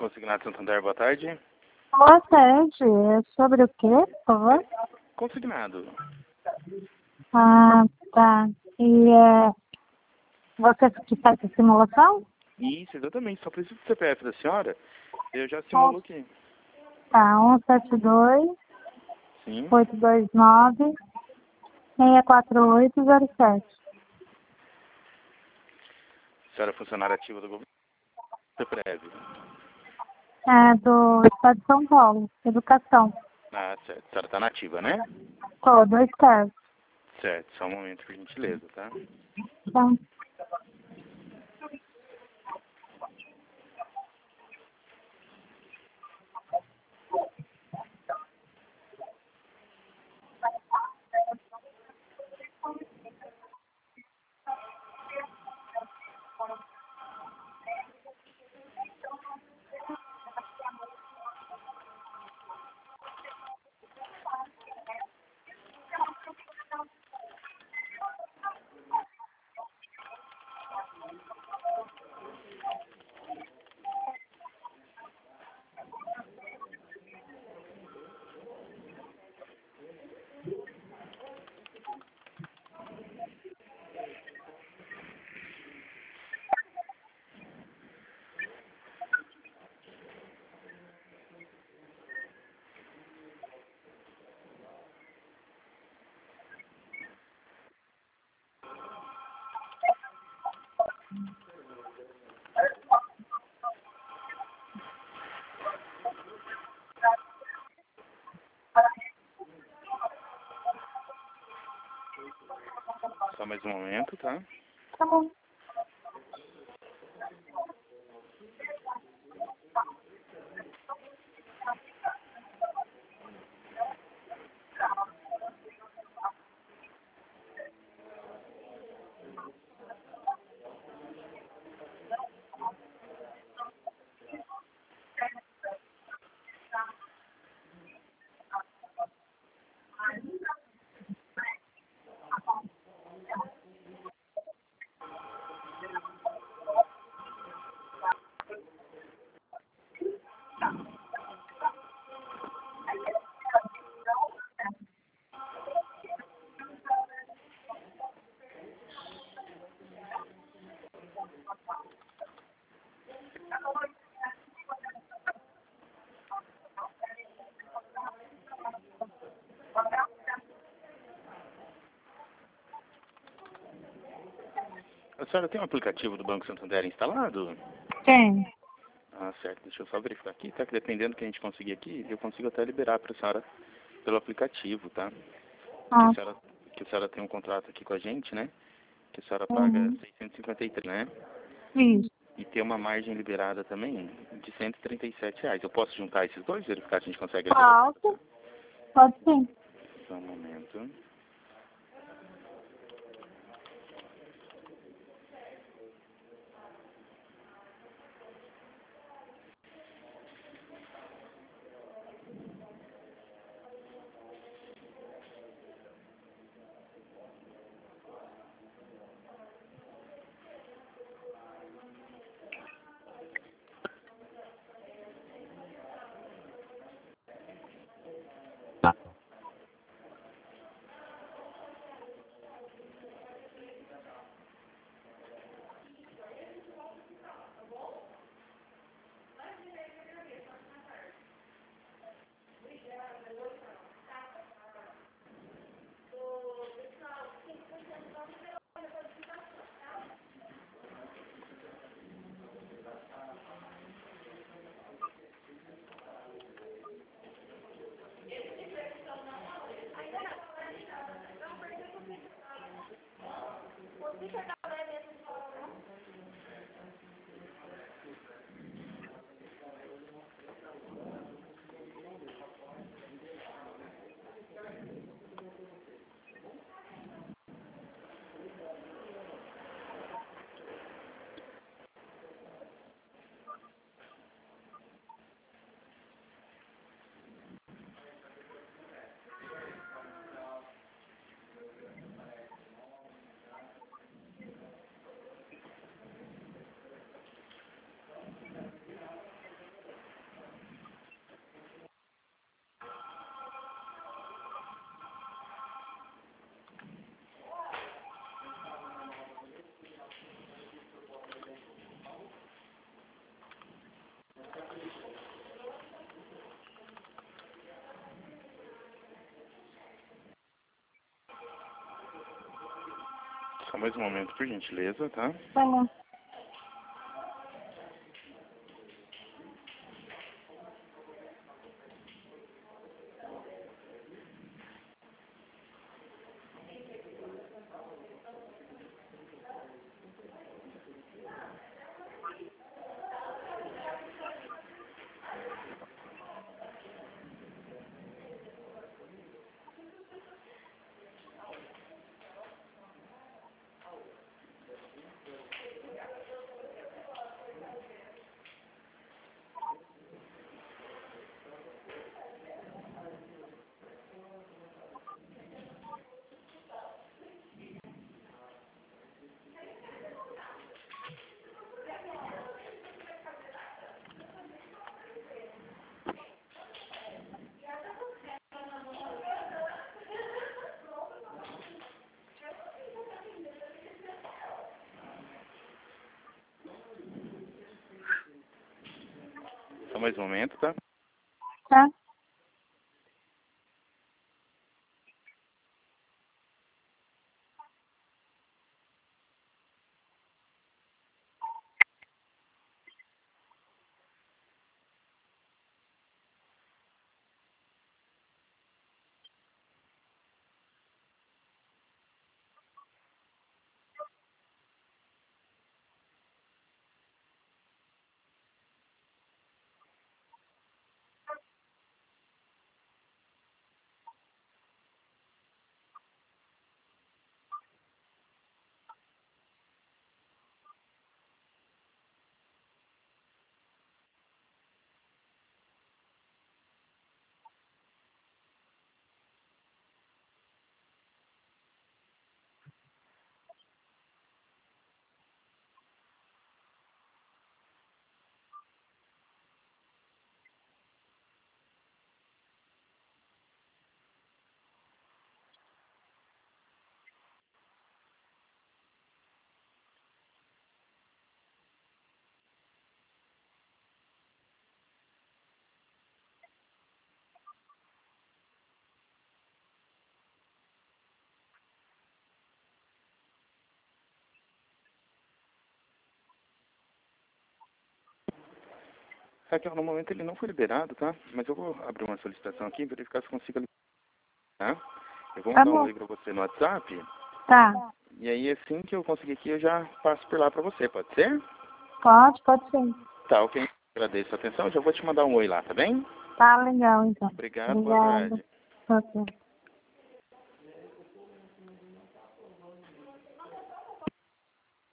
Consignado Santander, boa tarde. Boa tarde. É sobre o quê, por favor? Consignado. Ah, tá. E você que faz a simulação? Isso, exatamente. Só preciso do CPF da senhora. Eu já simulo aqui. Tá, 172 Sim. 829 64807. Senhora é funcionária ativa do governo. Breve. É do Estado de São Paulo, Educação. Ah, certo. A senhora tá nativa, né? Tô, 2 casos. Certo. Só um momento, por gentileza, tá? Então, Só mais um momento, tá? tá bom. A senhora tem um aplicativo do Banco Santander instalado? Tem. Ah, certo. Deixa eu só verificar aqui, tá? Que dependendo do que a gente conseguir aqui, eu consigo até liberar pra senhora pelo aplicativo, tá? Ah, Que a senhora tem um contrato aqui com a gente, né? Que a senhora paga uhum. 653, né? Isso. E tem uma margem liberada também de R$ 137. Eu posso juntar esses dois, verificar se a gente consegue liberar? Alto. Pode sim. Só um momento. Só mais um momento, por gentileza, tá? Tá bom. Só mais um momento, tá? Tá? Raquel, no momento ele não foi liberado, tá? Mas eu vou abrir uma solicitação aqui e verificar se consigo liberar, tá? Eu vou Tá mandar um bom. oi pra você no WhatsApp. Tá. E aí, assim que eu conseguir aqui, eu já passo por lá pra você, pode ser? Pode sim. Tá, ok. Agradeço a atenção. Já vou te mandar um oi lá, tá bem? Tá legal, então. Obrigado, boa Obrigada. tarde. Ok.